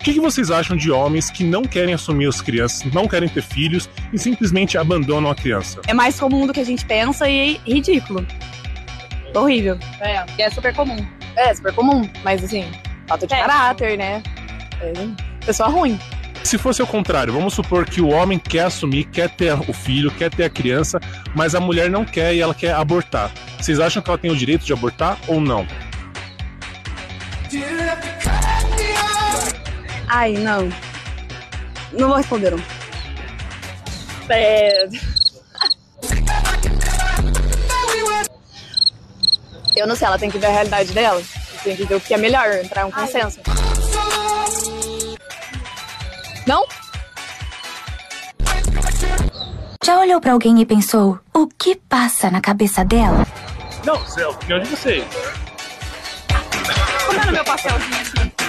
que vocês acham de homens que não querem assumir as crianças, não querem ter filhos e simplesmente abandonam a criança? É mais comum do que a gente pensa e é ridículo. Horrível. É super comum. É, super comum. Mas assim, falta de caráter, né? Pessoa ruim. Se fosse ao contrário, vamos supor que o homem quer assumir, quer ter o filho, quer ter a criança, mas a mulher não quer e ela quer abortar. Vocês acham que ela tem o direito de abortar ou não? Ai, não. Não vou responder, não. Eu não sei, ela tem que ver a realidade dela. Tem que ver o que é melhor, entrar em um consenso. Não? Já olhou pra alguém e pensou, o que passa na cabeça dela? Não, é a opinião de vocês. Como é no meu papelzinho aqui?